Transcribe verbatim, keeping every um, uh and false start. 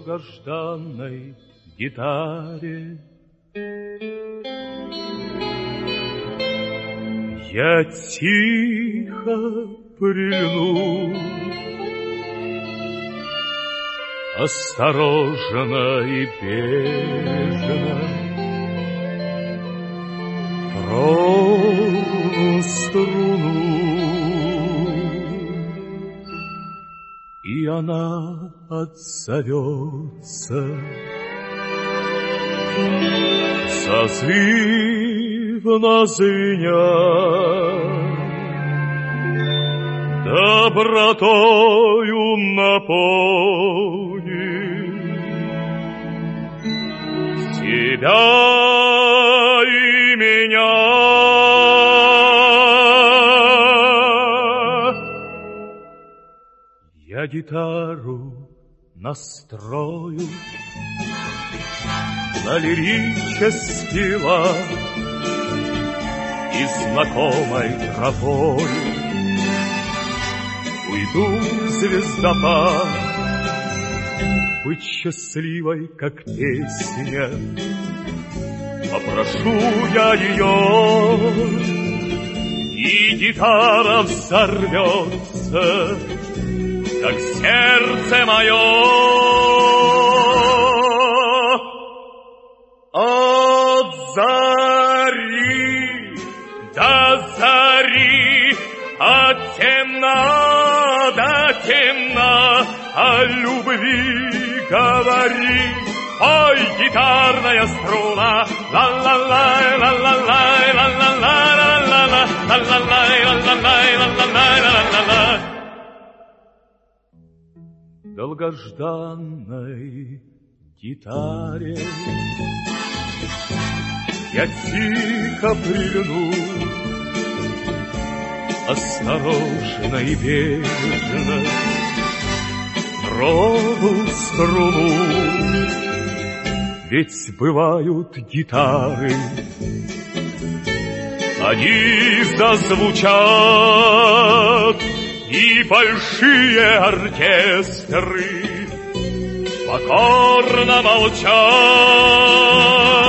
долгожданной гитаре. Я тихо прильну, осторожно и бережно трону струну, и она отзовется. Созыв назвеня добротою наполнит тебя и меня. Я гитару настрою на лирический лад и знакомой тропой уйду в звездопад, быть счастливой, как песня. Попрошу я ее, и гитара взорвется, как сердце мое. От зари до зари, от темна до темна, о любви говори. Ой, гитарная струна, ла-ла-лай, ла-ла-лай, ла-ла-лай, ла-ла-лай, ла-ла-лай, ла-ла-лай, ла-ла-лай, ла-ла-лай. Долгожданной гитаре я тихо прильну, осторожно и бережно трону струну. Ведь бывают гитары, они зазвучат, и большие оркестры покорно молчат.